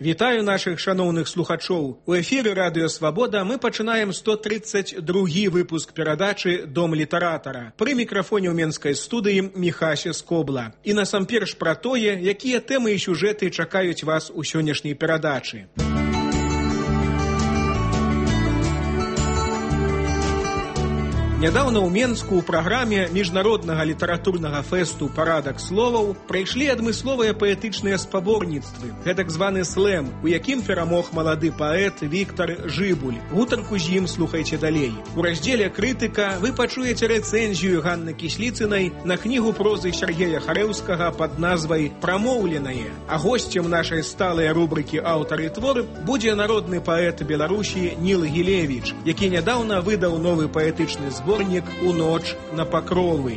Вітаю нашых шаноўных слухачоў. У эфіры Радыё Свабода мы пачынаем 132 выпуск перадачы «Дом літаратара». Пры мікрафоне ў менскай студыі Міхася Скобла. І насамперш пра тое, якія тэмы і сюжэты чакаюць вас у сённяшняй перадачы. Нядаўна ў Менску ў праграме міжнароднага літаратурнага фэсту «Парадак словаў» прайшлі адмысловыя паэтычныя спаборніцтвы, гэтак званы слэм, у якім перамог малады паэт Віктар Жыбуль. Гутарку з ім слухайце далей. У раздзеле «Крытыка» вы пачуеце рэцэнзію Ганны Кісліцынай на кнігу прозы Сяргея Харэўскага пад назвай «Прамоўленае». А госцем нашай сталай рубрыкі «Аўтар і твор» будзе народны паэт Беларусі Ніл Гілевіч, які нядаўна выдаў новы паэтычны зборнік «У ноч на пакровы».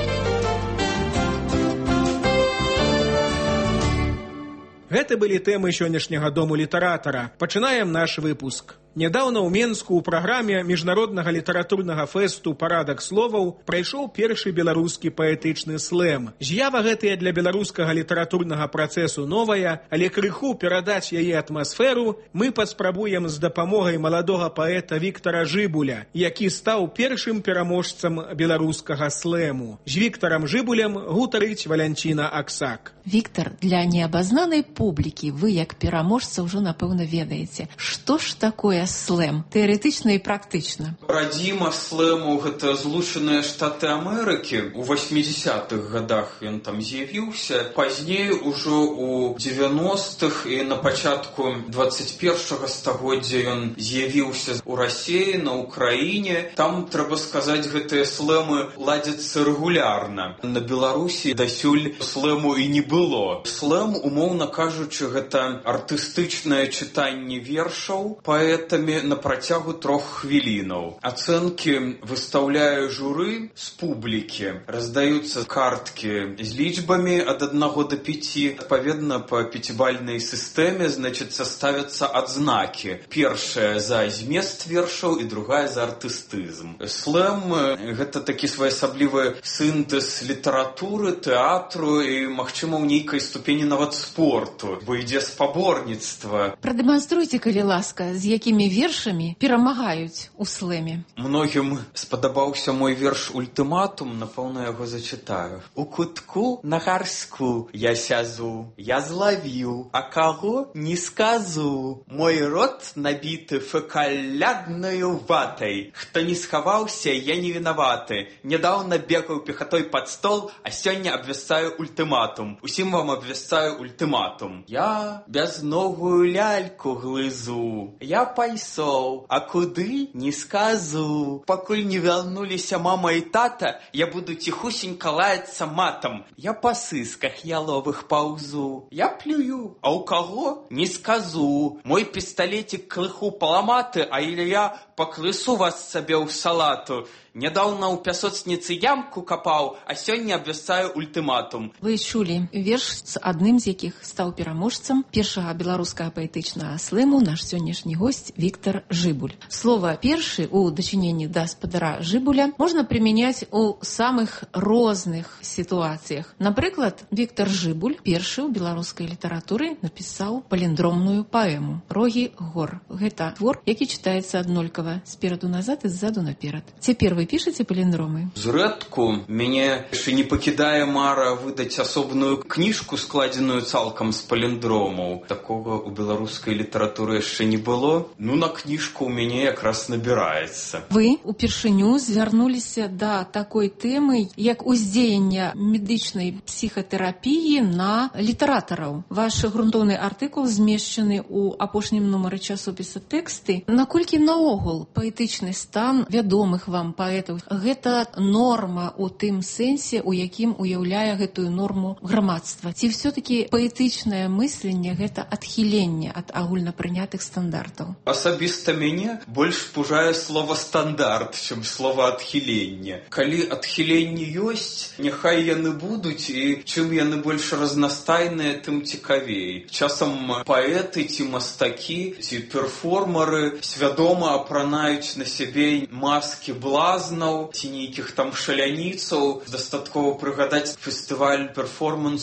Гэта былі тэмы сённяшняга дому літаратара. Пачынаем наш выпуск. Нядаўна ў Менску ў праграме міжнароднага літаратурнага фэсту «Парадак словаў» прайшоў першы беларускі паэтычны слэм. З'ява гэтая для беларускага літаратурнага працэсу новая, але крыху перадаць яе атмасферу мы паспрабуем з дапамогай маладога паэта Віктара Жыбуля, які стаў першым пераможцам беларускага слэму. З Віктарам Жыбулем гутарыць Валянціна Аксак. Віктар, для неабазнанай публікі вы, як пераможца, ўжо, напэўна, ведаеце. Што ж такое слэм? Тэарэтычна і практычна. Радзіма слэму — гэта Злучаныя Штаты Амерыкі. У 80-х гадах ён там з'явіўся. Пазней ужо у 90-х і на пачатку 21-го стагоддзя ён з'явіўся ў Расіі, на Украіне. Там, трэба сказаць, гэтыя слэмы ладзяцца рэгулярна. На Беларусі дасюль слэму і не было. Слэм, умоўна кажучы, гэта артыстычнае чытанне вершаў паэтамі на працягу 3 хвілінаў. Ацэнкі выстаўляе журы з публікі. Раздаюцца карткі з лічбамі ад 1 до 5. Адпаведна, па 5-бальнай сістэме, значыцца, ставяцца адзнакі. Першая за змест вершаў і другая за артыстызм. Слэм — гэта такі своеасаблівы сінтэз літаратуры, тэатру і, магчыма, у нейкай ступені нават спорту, бо ідзе спаборніцтва. Прадэманструйце, калі ласка, з якімі вершамі перамагаюць у слэме. Многім спадабаўся мой верш «Ультыматум», напэўна, яго зачытаю. У кутку на гарску я сязу, я злавіў, а каго не сказу. Мой рот набіты фекаляднаю ватай. Хто не схаваўся, я не вінаваты. Нядаўна бегаў пехатой пад стол, а сёння абвясцаю ультыматум. Усім вам абвясцаю ультыматум. Я бязновую ляльку глызу. Я пайсоў, а куды не сказу. Пакуль не вярнуліся мама і тата, я буду ціхусенька лаяцца матам. Я па сысках яловых паўзу. Я плюю, а ў каго не сказу. Мой пісталетик крыху паламаты, а я паклысу вас сабе ў салату. Нядаўна ў пясочніцы ямку капаў, а сёння абвясцаю ультыматум. Вы чулі верш, з адным з якіх стаў пераможцам першага беларускага паэтычнага слэму наш сённяшні госць Віктар Жыбуль. Слова «першы» у дачыненні да спадара Жыбуля можна прымяняць у самых розных сітуацыях. Напрыклад, Віктар Жыбуль першы ў беларускай літаратуры напісаў паліндромную паэму «Рогі гор». Гэта твор, які чытаецца аднолькава спераду назад і ззаду наперад. Цяпер вы пішаце паліндромы? Зрэдку мяне яшчэ не пакідае мара выдаць асобную кніжку, складзеную цалкам з паліндромаў. Такога ў беларускай літаратуры яшчэ не было. Ну, на кніжку ў мяне якраз набіраецца. Вы упершыню звярнуліся да такой тэмы, як уздзеянне медычнай псіхатэрапіі на літаратараў. Ваш грунтоўны артыкул змешчаны ў апошнім нумары часопіса «Тэксты». Наколькі наогул паэтычны стан вядомых вам паэтаў гэта норма ў тым сэнсе, у якім уяўляе гэтую норму грамадства? Ці ўсё-такі паэтычнае мысленне гэта адхіленне ад агульнапрынятых стандартаў? Асабіста мяне больш пужае слова «стандарт», чым слова «адхіленне». Калі адхіленні ёсць, няхай яны будуць, і чым яны больш разнастайныя, тым цікавей. Часам паэты ці мастакі, ці перформары свядома апранаюць на сябе маскі блазнаў ці нейкіх там шаляніцаў. Дастаткова прыгадаць фестываль перформансу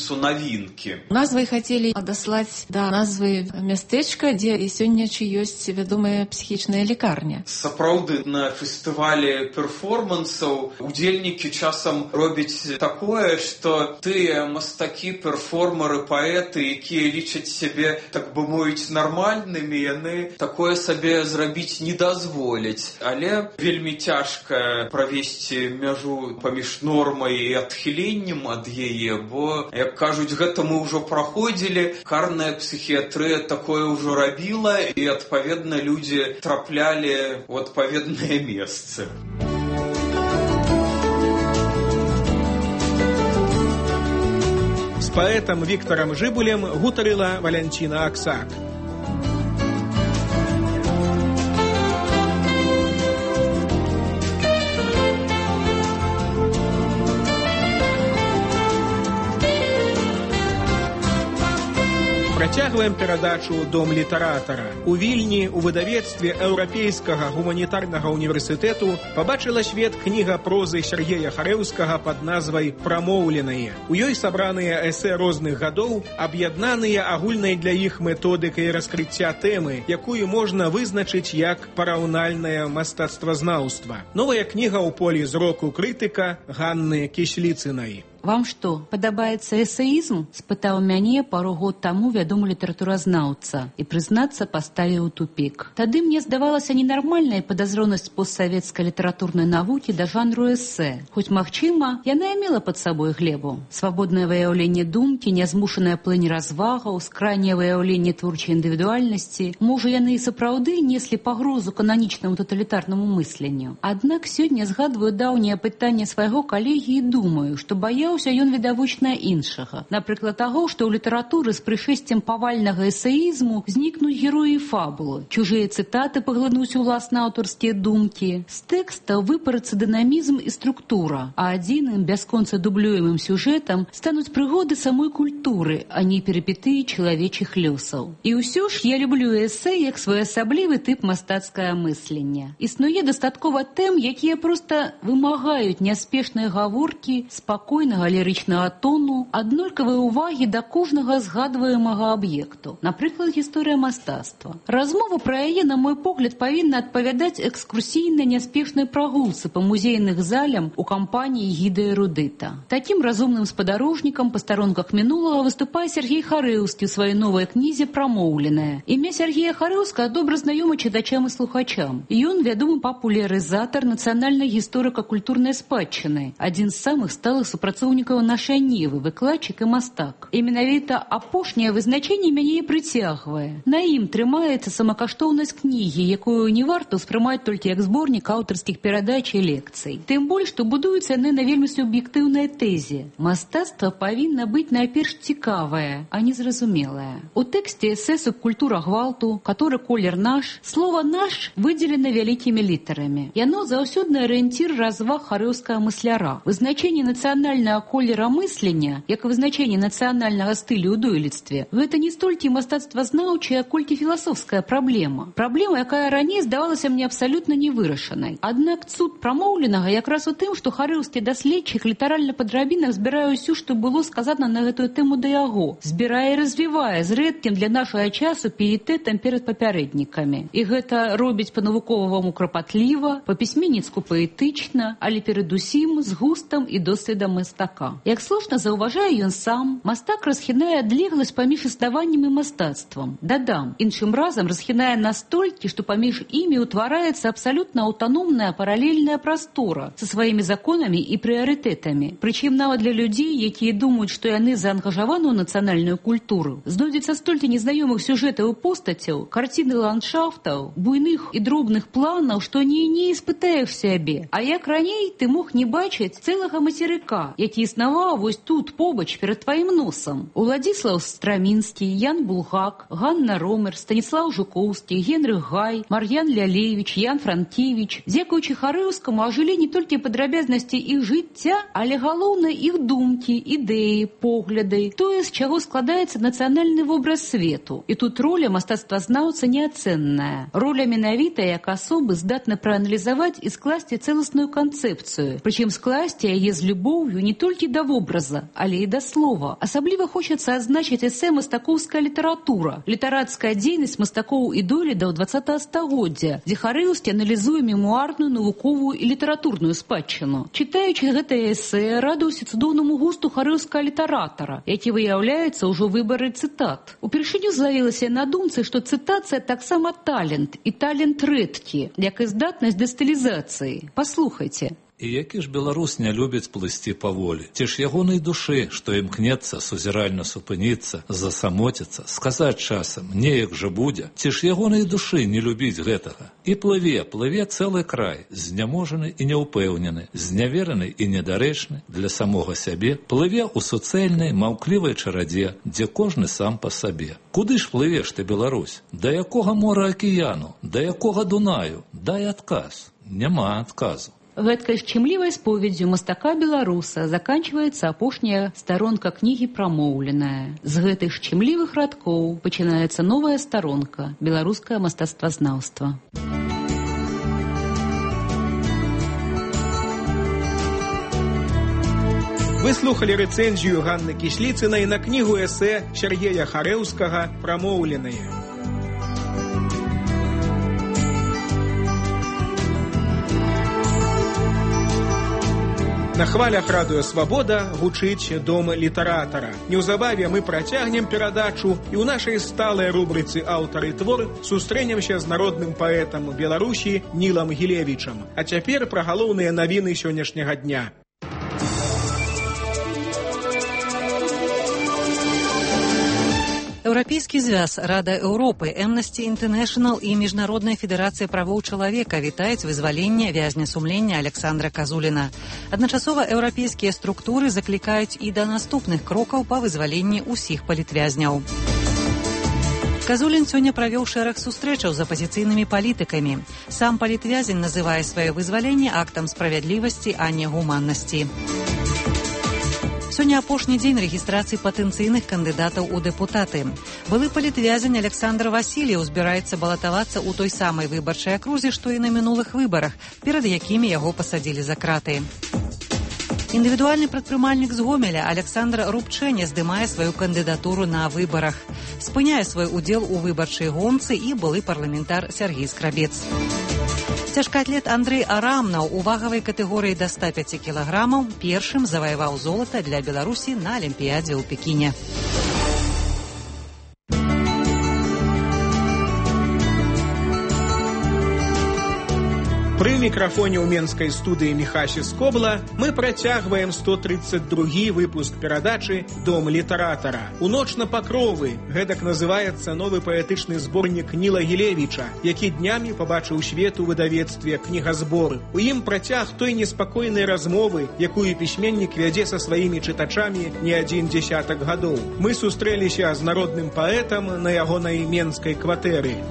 вуліцу Навінкі. Назвай хацелі адаслаць да назвы мястэчка, дзе і сёння ёсць вядомая псіхічная лекарня. Сапраўды, на фестывалі перформансаў удзельнікі часам робяць такое, што тыя мастакі, перформеры, паэты, якія лічаць сябе, так бы мовіць, нармальнымі, яны такое сабе зрабіць не дазволяць. Але вельмі цяжка правесці мяжу паміж нормай і адхіленнем ад яе, бо, як кажуць, гэта мы ўжо праходзілі, карная псіхіятрыя такое ўжо рабіла, і, адпаведна, людзі траплялі ў адпаведныя месцы. З паэтам Віктарам Жыбулем гутарыла Валянціна Аксак. Працягваем перадачу «Дом літаратара». У Вільні ў выдавецтве Еўрапейскага гуманітарнага універсітэту пабачыла свет кніга прозы Сергея Харэўскага пад назвай «Прамоўленае». У ёй сабраныя эсэ розных гадоў, аб'яднаныя агульнай для іх методыкай раскрыцця тэмы, якую можна вызначыць як параўнальнае мастацтвазнаўства. Новая кніга ў полі зроку крытыка Ганны Кісліцынай. «Вам што, падабаецца эсэізм?» – спытаў мяне пару год таму вядомы літаратуразнаўца і, прызнацца, паставіў у тупік. Тады мне здавалася ненармальная падазронасць постсавецкай літаратурнай навукі да жанру эсэ. Хоць, магчыма, яна і мела пад сабой глебу. Свабоднае выяўленне думкі, нязмушаная плынь развагаў, скрайняе выяўленне творчай індывідуальнасці. Можа, яны і сапраўды неслі пагрозу кананічнаму таталітарнаму мысленню. Аднак сёння згадваю даўняе пытанне свайго калегі і думаю, што баяўся ён відавочна іншага. Напрыклад, таго, што ў літаратуры з прышэсцем павальнага эсэізму знікнуць героі фабулы. Чужыя цытаты паглынуць уласна аўтарскія думкі. З тэкста выпарацца дынамізм і структура, а адзіным бясконца дублюемым сюжэтам стануць прыгоды самой культуры, а не перыпетыі чалавечых лёсаў. І ўсё ж я люблю эсэ як своеасаблівы тып мастацкае мыслення. Існуе дастаткова тэм, якія проста вымагаюць няспешнай гаворкі, спакойнага лірычнага тону, аднолькавай увагі да кожнага згадваемага аб'екту. Напрыклад, гісторыя мастацтва. Размова пра яе, на мой погляд, павінна адпавядаць экскурсійнай няспешнай прагулцы па музейных залям у кампаніі гіда эрудыта. Такім разумным спадарожнікам па старонках мінулага выступае Сергей Харэўскі ў сваёй новай кнізе «Прамоўленае». Імя Сергея Харэўскага добра знаёма чытачам і слухачам. Ён вядомы папулярызатар нацыянальнай гісторыка-культурнай спадчыны, адзін з самых сталых супрацоўнікаў нашай Невы, выкладчык і мастак. І менавіта апошняе вызначэнне мяне і прыцягвае. На ім трымаецца самакаштоўнасць кнігі, якую не варта ўспрымаць толькі як зборнік аўтарскіх перадач і лекцый. Тым больш, што будуюцца яны на вельмі суб'ектыўнай тэзе. Мастацтва павінна быць найперш цікавае, а не зразумелае. У тэксце эсэ «Субкультура гвалту», «Каторы колер наш», слова «наш» выдзелена вялікімі літарамі. Яно заўсёдны арыенцір разваг харэўскага мысляра. Вызначэнне нацыянальнага колера мыслення, як вызначэнне нацыянальнага стылю ў дойлідстве, гэта не столькі мастацтвазнаўчая, колькі філасофская праблема. Праблема, якая раней здавалася мне абсалютна невырашанай. Аднак цуд прамоўленага якраз у тым, што харэўскі даследчык літаральна па драбінах збірае ўсё, што было сказана на гэтую тэму да яго. Збірае і развівае з рэдкім для нашага часу піетэтам перад папярэднікамі. І гэта робіць па-навуковаму крапатліва, па-пісьменніцку паэтычна, але перадусім з густам і досведам мастака. Як слушна заўважае ён сам, мастак расхінае адлегласць паміж існаваннем і мастацтвам. Дадам, іншым разам расхінае настолькі, што паміж імі ўтвараецца абсалютна аўтаномная паралельная прастора са сваімі законамі і прыярытэтамі. Прычым нават для людзей, якія думаюць, што яны заангажаваны ў нацыянальную культуру, знойдзецца столькі незнаёмых сюжэтаў і постацяў, карціны ландшафтаў, буйных і дробных планаў, што не испытаеш сябе. А як раней ты мог не бачыць цэлага мацерыка, які існаваў вось тут, побач, перад тваім носам. Уладзіслаў Страмінскі, Ян Булгак, Ганна Ромер, Станіслаў Жукоўскі, Генрых Гай, Мар'ян Лялевіч, Ян Франкевіч. Дзякуючы Харэўскаму ажылі не толькі падрабязнасці іх жыцця, але галоўна іх думкі, ідэі, погляды, тое, з чаго складаецца нацыянальны вобраз свету. І тут роля мастацтвазнаўца неацэнная. Роля менавіта як асобы здатна прааналізаваць і скласці цэласную канцэпцыю, прычым скласці яе з любоўю не толькі толькі да вобраза, але і да слова. Асабліва хочацца адзначыць эсэ мастакоўская літаратура, літарацкая дзейнасць мастакоў і дойлідаў 20-го стагоддзя, дзе Харэўскі аналізуе мемуарную, навуковую і літаратурную спадчыну. Чытаючы гэтае эсэ, радуюся цудоўнаму густу харэўскага літаратара, які выяўляецца ўжо выбары цытат. Упершыню злавілася на думцы, што цытацыя таксама талент, і талент рэдкі, як і здатнасць да стылізацыі. Паслухайце. І які ж беларус не любіць плысці паволі? Ці ж ягонай душы, што імкнецца сузіральна супыніцца, засамотіцца, сказаць часам, неяк жа будзе? Ці ж ягонай душы не любіць гэтага? І плыве цэлы край, зняможаны і няўпэўнены, знявераны і недарэчны для самога сябе, плыве ў суцэльнай, маўклівай чарадзе, дзе кожны сам па сабе. Куды ж плывеш ты, Беларусь? Да якога мора акіяну? Да якога Дунаю? Дай адказ. Няма адказу. Гэткай шчымлівай споведдзю мастака-беларуса заканчваецца апошняя старонка кнігі «Прамоўленая». З гэтых шчымлівых радкоў пачынаецца новая старонка беларускае мастацтвазнаўства. Вы слухали рэцэнзію Ганны Кісліцынай на кнігу эсэ Сергея Харэўскага «Прамоўленая». На хвалях радыё «Свабода» гучыць дом літаратара. Неўзабаве мы працягнем перадачу і ў нашай сталай рубрыцы «Аўтар і твор» сустрэнемся з народным паэтам Беларусі Нілам Гілевічам. А цяпер пра галоўныя навіны сённяшняга дня. Еўрапейскі звяз, Рада Еўропы, Amnesty International і Міжнародная федэрацыя правоў чалавека вітаюць вызваленне вязня сумлення Александра Казуліна. Адначасова еўрапейскія структуры заклікаюць і да наступных крокаў па вызваленні ўсіх палітвязняў. Казулін сёння правёў шэраг сустрэчаў з апазіцыйнымі палітыкамі. Сам палітвязень называе сваё вызваленне актам справядлівасці, а не гуманнасці. Сёння апошні дзень рэгістрацыі патэнцыйных кандыдатаў у дэпутаты. Былы палітвязень Александр Васильев збіраецца балатавацца ў той самай выбарчай акрузе, што і на мінулых выбарах, перад якімі яго пасадзілі за краты. Індывідуальны прадпрымальнік з Гомеля Александр Рубчэне здымае сваю кандыдатуру на выбарах. Спыняе свой удзел у выбарчай гонцы і былы парламентар Сергей Скрабец. Цяжкаатлет Андрэй Арамнаў у вагавай катэгорыі да 105 кілаграмаў першым заваяваў золата для Беларусі на Алімпіядзе ў Пекіне. Пры мікрафоне ў менскай студыі Міхасі Скобла мы працягваем 132 выпуск перадачы «Дом літаратара». У ноч на пакровы гэтак называецца новы паэтычны зборнік Ніла Гілевіча, які днямі пабачыў свет у выдавецтве «Кнігазбор». У ім працяг той неспакойнай размовы, якую пісьменнік вядзе са сваімі чытачамі не адзін дзесятак гадоў. Мы сустрэліся з народным паэтам на ягонай менскай кватэры.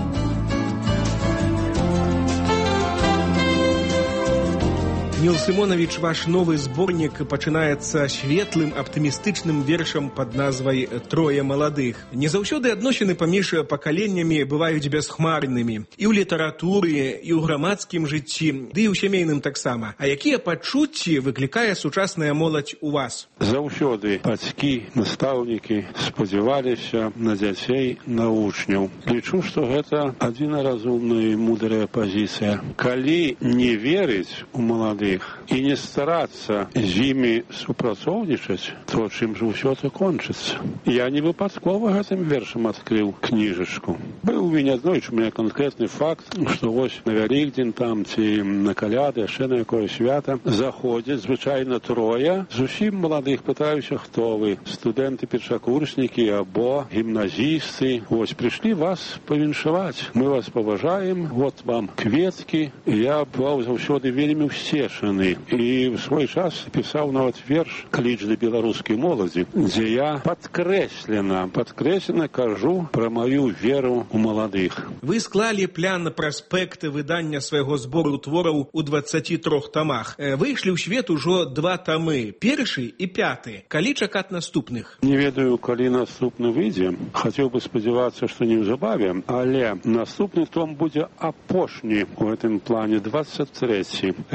Ніл Сымонавіч, ваш новы зборнік пачынаецца светлым, аптымістычным вершам пад назвай «Трое маладых». Не заўсёды адносіны паміж пакаленнямі бываюць бясхмарнымі. І ў літаратуры, і ў грамадскім жыцці, ды і ў сямейным таксама. А якія пачуцці выклікае сучасная моладзь у вас? Заўсёды бацькі, настаўнікі спадзяваліся на дзяцей, на вучняў. Лічу, што гэта адзінаразумная і мудрая пазіцыя. Калі не верыць у маладых і не старацца з імі супрацоўнічаць, то чым ж усё это кончыцца. Я не выпадкова гэтым вершам адкрыў кніжачку. Быў у мяне аднойчы, у мяне канкрэтны факт, што вось на Вялікдзень там ці на каляды, яшчэ на якое свята заходзяць звычайна трое, зусім маладых, пытаюся, хто вы, студэнты-першакурснікі або гімназісты. Вось прыйшлі вас павіншаваць. Мы вас паважаем, вот вам кветкі. Я быў заўсёды вельмі ўсцешаны. І в свой час пісаў нават верш «Кліч да беларускай моладзі», дзе я падкрэслена кажу пра маю веру ў маладых. Вы склалі план праспект выдання свайго збору твораў у 23 тамах. Выйшлі ў свет ужо 2 тамы, першы і 5. Калі чакаць наступных? Не ведаю, калі наступны выйдзе. Хацеў бы спадзявацца, што неўзабаве, але наступны том будзе апошні у гэтым плане, 23. Это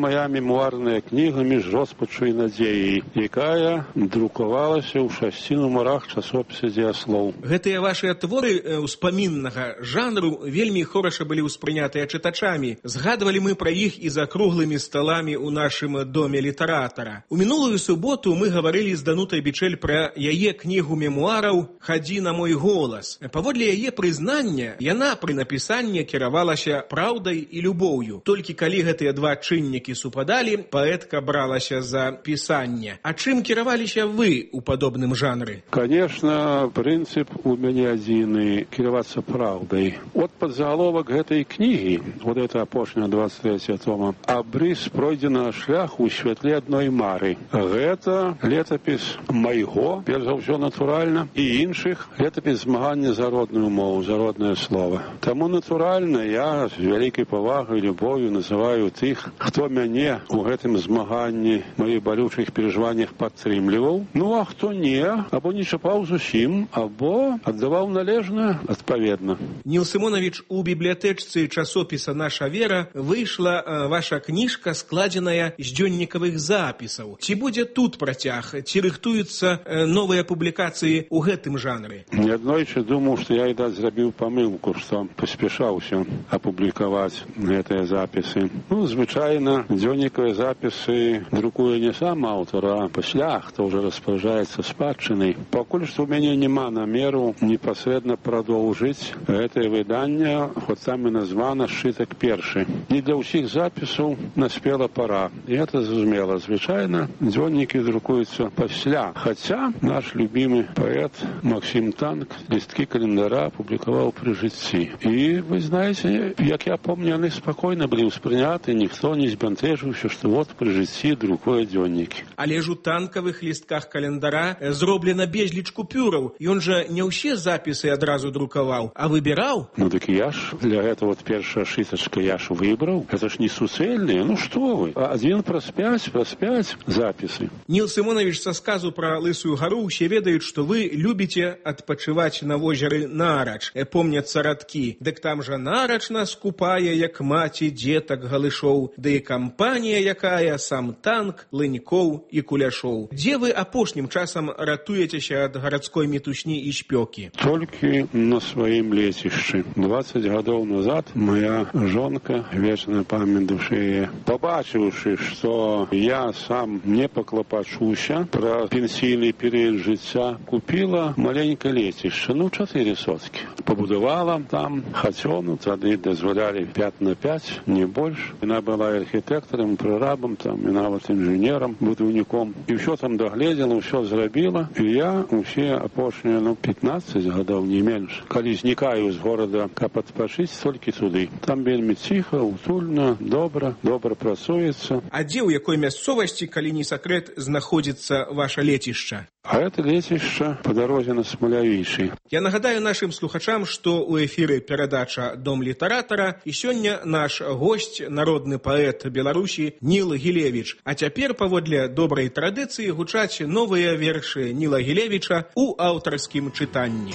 моя мемуарная книга «Між роспачу і надзеяй», якая друкавалася ў 6 нумарах часопіса «Дзеяслоў». Гэтыя вашыя творы ўспаміннага жанру вельмі хораша былі ўспрынятыя чытачамі. Згадвалі мы пра іх і за круглымі сталамі ў нашым доме літаратара. У мінулую суботу мы гаварылі з Данутай Бичель пра яе кнігу мемуараў «Хадзі на мой голас». Паводле яе прызнання, яна пры напісанні кіравалася праўдай і любоўю. Толькі калі гэтыя два чыннікі супадалі, паэтка бралася за пісанне. А чым кіраваліся вы ў падобным жанры? Конечно, прынцып у мяне адзіны — кіравацца праўдай. От падзагаловак гэтай кнігі, вот это апошняя 23 тома, абрыс пройдзенага шляху ў святле адной мары. Гэта летапіс майго, перш за ўсё натуральна, і іншых летапіс змагання за родную мову, за роднае слово. Таму натуральна я з вялікай павагай і любов'ю называю тых, хто мяне ў гэтым змаганні, маіх балючых перажываннях падтрымліваў, ну а хто не, або не чапаў зусім, або аддаваў належна адпаведна. Ніл Сымонавіч, у бібліятэчцы часопіса «Наша вера» выйшла ваша кніжка, складзеная з дзённікавых запісаў. Ці будзе тут працяг? Ці рыхтуюцца новыя публікацыі ў гэтым жанры? Неаднойчы думаў, што я зрабіў памылку, што паспяшаўся апублікаваць гэтыя запісы. Ну, звычайна, дзённікавыя запісы друкуе не сам аўтар, а пасля, хто ўжо распараджаецца спадчынай. Пакуль што ў мяне няма намеру непасрэдна прадоўжыць гэтае выданне, хоць там і названа «Сшытак першы». Не для ўсіх запісаў наспела пара. І гэта зразумела. Звычайна, дзённікі друкуюцца пасля. Хаця наш любімы паэт Максім Танк лісткі календара апублікаваў пры жыцці. І, вы знаеце, як я помню, яны спакойна былі ўспрыняты, ніхто не збянтэжыўся, што вот пры жыцці друкуе дзённікі. Але ж у танкавых лістках календара зроблена безліч купюраў. Ён жа не ўсе запісы адразу друкаваў, а выбіраў. Ну дык я ж для гэта вот першая шытачка я ж выбраў. Гэта ж не суцэльныя, ну што вы? Адзін праз 5 запісы. Ніл Сымонавіч, са сказу пра Лысую гару ўсе ведаюць, што вы любіце адпачываць на возеры Нарач. Помняцца радкі. Дык там жа нарачна скупая, як маці дзетак галышоў, ды і кампанія якая, сам танк, лынькоў і куляшоў. Дзе вы апошнім часам ратуецеся ад гарадской мітусні і спёкі? Толькі на сваім лецішчы. 20 гадоў назад моя жонка, вечная памяць душы яе, пабачыўшы, што я сам не паклапачуся пра пенсійны перыяд жыцця, купіла маленькае лецішча, 4 соткі. Пабудавала там хацёну, тады дазволялі 5x5, не больш. Яна была архітэктарам, прарабам, там, і нават інжынерам, будаўніком. І ўсё там дагледзела, ўсё зрабіла. І я усе апошнія, 15 гадоў, не менш. Калі знікаю з горада, каб адпачыць, толькі туды. Там вельмі ціха, утульна, добра працуецца. А дзе, у якой мясцовасці, калі не сакрэт, знаходзіцца ваша лецішча? А гэта лецішча па дарозе на Смалявічы. Я нагадаю нашым слухачам, што ў эфіры перадача «Дом літаратара» і сёння наш госць, народны паэт Беларусі Ніл Гілевіч. А цяпер, паводле добрай традыцыі, гучаць новыя вершы Ніла Гілевіча ў аўтарскім чытанні.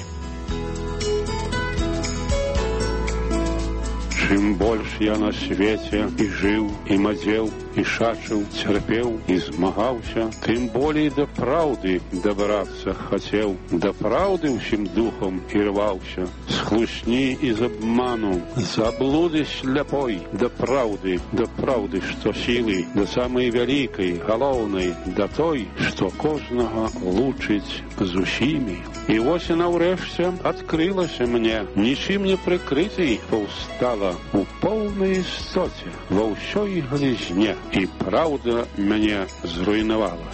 Чым больш я на свеце і жыў, і мадзеў, і шачыў, цярпеў, і змагаўся, тым болей да праўды дабрацца хацеў. Да праўды ўсім духам і рваўся, з хлусні і з абману, з аблуды сляпой, да праўды, што сілы, да самай вялікай, галоўнай, да той, што кожнага лучыць з усімі. І вось яна ўрэшце адкрылася мне, нічым не прыкрытай паўстала у поўнай істоце, ва ўсёй глізне, і праўда мяне зруйнавала.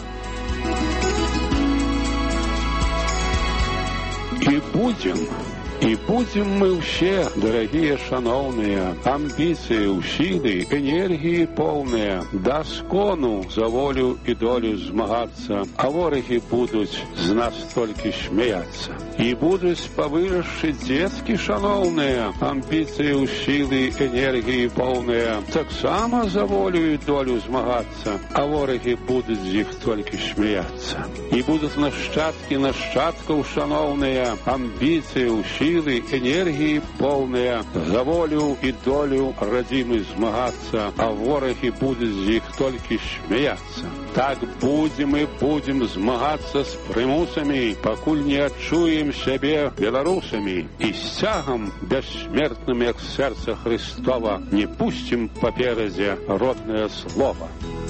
І будзем мы ўсе, дарагія шаноўныя, амбіцыі, сілы, энергіі поўныя, да скону за волю і долю змагацца, а ворагі будуць з нас толькі смяяцца. І будуць павырашчы дзеткі шаноўныя, амбіцыі, сілы, энергіі поўныя, таксама за волю і долю змагацца, а ворагі будуць з іх толькі смяяцца. І будуць нашчадкі нашчадкаў шаноўныя, амбіцыі, сілы, силы, энергии полные, за волю и долю родимы змагаться, а вороги будут з них только смеяться. Так будем и будем змагаться с примусами, покуль не отчуем себе белорусами, и стягом бессмертным, як сердце Христова, не пустим попереди родное слово.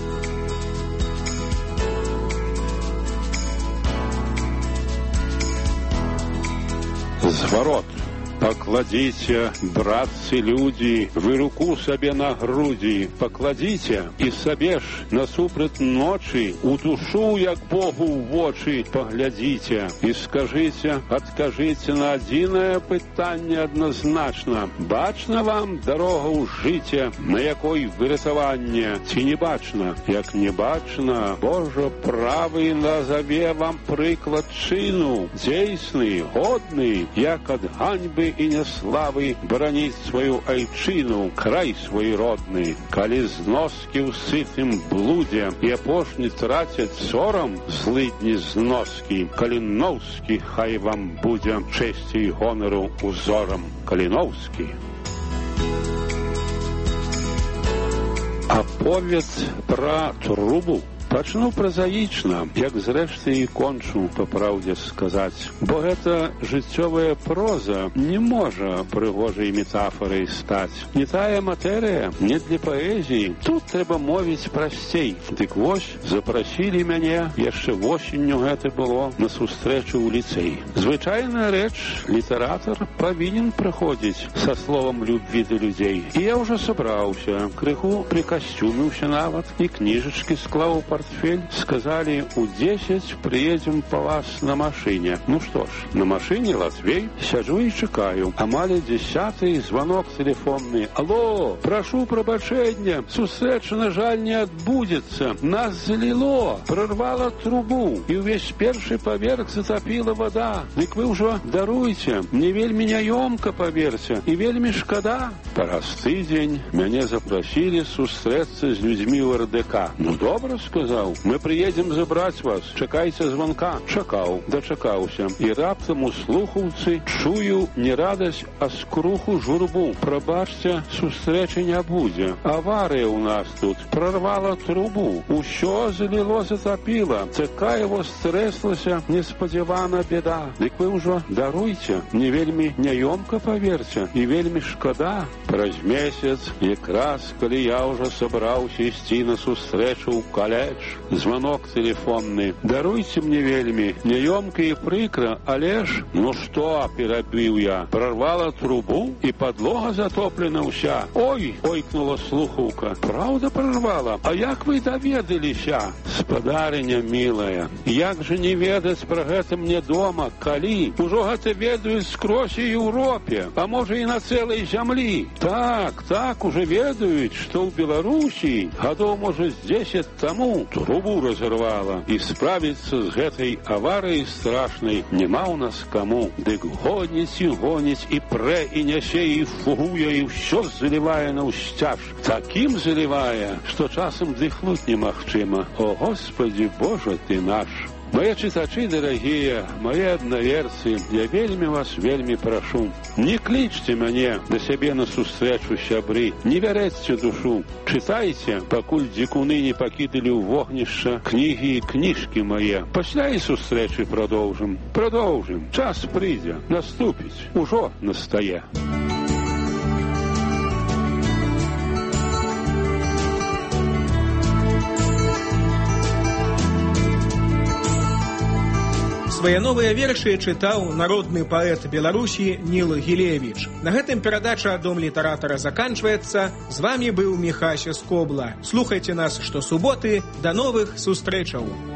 Зворот. Покладите, братцы-люди, вы руку себе на груди, покладите, и себе ж насупред ночи, у душу, як Богу в очи, поглядите, и скажите, откажите на одиное питание однозначно. Бачна вам дорога у життя, на якой вирятування, ці не бачна? Як не бачна, Боже правий назове вам приклад чину, дейсний, годний, як от ганьби и неславы бронить свою айчину, край свой родный, коли зноски в сытым блуде и опошни тратят сором злыдни зноски, Калиновский хай вам буде чести и гонору узором. Калиновский. Аповед про трубу. Пачну празаічна, як зрэшты і кончу, па праўдзе сказаць. Бо гэта жыццёвая проза не можа прыгожай метафорай стаць. Не тая матэрыя, не для паэзіі. Тут трэба мовіць прасцей. Дык вось, запрасілі мяне, яшчэ восенню гэта было, на сустрэчу ў ліцэй. Звычайная рэч, літаратар павінен прыходзіць са словам любві да людзей. І я ўжо сабраўся, крыху прыкасцюміўся нават, і кніжачкі склаў у портфель, сказали, у 10 приедем по вас на машине. Ну что ж, на машине Латвей, сяджу и чекаю. Амаль 10-й звонок телефонный. Алло, прошу прабачэння, сустрэча, на жаль, не отбудется. Нас залило, прорвало трубу, и увесь першы поверх затопила вода. Дык вы уже даруйте, мне вельмі няёмка, поверьте, и вельмі шкада. Праз тыдзень мяне запросили сустрэцца з людьми в РДК. Ну, добро, сказал. Мы приедем забрать вас. Чекайте звонка. Чекал, дочекался. И раптом у слуховцы чую не радость, а скруху журбу. Пробачьте, сустречи не буде. Авария у нас тут. Прорвала трубу. Усё залило, затопило. Така его стреслася несподівана беда. Дык вы уже даруйте. Мне вельмі няёмка, поверьте. И вельмі шкода. Праз месяц, якраз, коли я уже собрался идти на сустрэчу у колледж, звонок телефонный. Даруйте мне вельмі, няёмка и прикро, але ж, ну что, перебил я, прорвала трубу и подлога затоплена вся. Ой, ойкнула слуховка. Правда прорвала? А як вы доведаліся? Спадарыня милая, як же не ведаць про гэта мне дома, калі? Ужо гэта ведаюць скрозь і Европе, а може и на целой землі. Так, уже ведаюць, что в Белоруссии годов, может, 10 тому трубу разорвала, и справиться с этой аварией страшной нема у нас кому. Дык гоніць, и пре, и нясе, и фугуя, и все заливая на устяж. Таким заливая, что часом дыхнуть немагчыма. О, Господи, Боже ты наш! Мои читачи дорогие, мои одноверцы, я вельмі прошу, не кличьте меня до себе на сустрэчу сябры, не вярэцьце душу, читайте, покуль дзікуны не покидали в вогнішча книги и книжки мои. Пасля и сустрэчы продолжим. Час прыйдзе, наступіць, ужо настае. Свае новыя вершы чытаў народны паэт Беларусі Ніл Гілевіч. На гэтым перадача «Дом літаратара» заканчваецца. З вами быў Міхася Скобла. Слухайце нас штосуботы. Да новых сустрэчаў!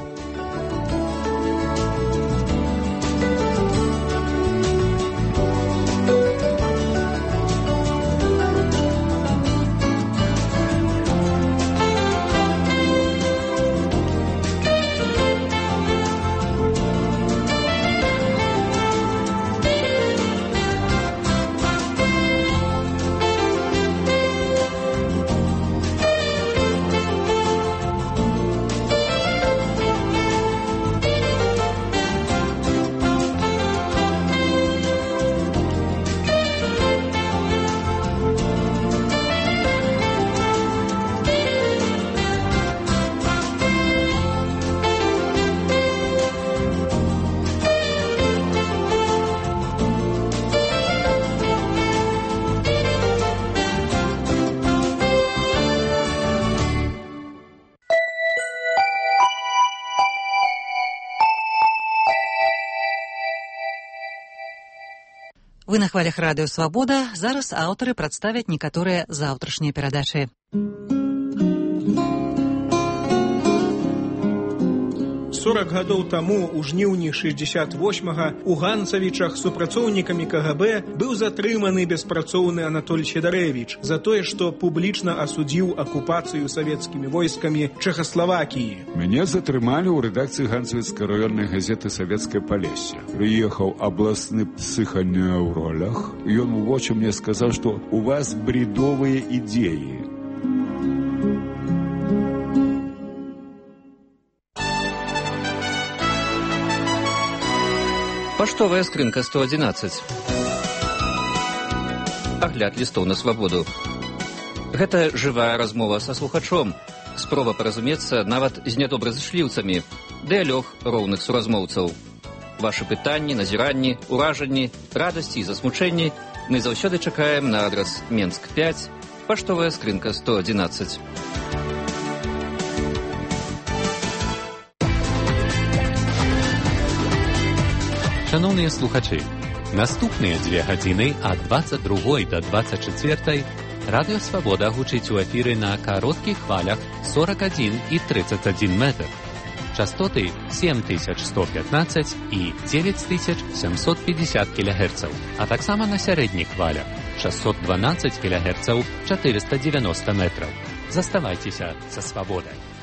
Вы на хвалях радыё Свабода. Зараз аўтары прадставяць некаторыя заўтрашнія перадачы. 40 гадоў таму, у жніўні 68-га, у Ганцавічах супрацоўнікамі КГБ быў затрыманы беспрацоўны Анатоль Сідарэвіч за тое, што публічна асудзіў акупацыю савецкімі войскамі Чэхаславакіі. Мяне затрымалі ў рэдакцыі Ганцавіцкай раённай газеты «Савецкае Палессе». Прыехаў абласны псіханеўролаг. Ён у вочы мне сказаў, што у вас бредовыя ідеі. Паштовая скрынка 111. Агляд лістоў на свабоду. Гэта жывая размова са слухачом. Спроба паразумецца нават з нядобразышліўцамі. Дыялог роўных суразмоўцаў. Вашы пытанні, назіранні, уражанні, радасці і засмучэнні мы заўсёды чакаем на адрас Менск 5, паштовая скрынка 111. Шановныя слухачы, наступныя 2 гадзіны ад 22 до 24 Радыё Свабода гучыць у эфіры на кароткіх хвалях 41 і 31 метр. Частоты 7115 і 9750 кГц, а таксама на сярэдніх хвалях 612 кГц 490 метраў. Заставайцеся са Свабодай.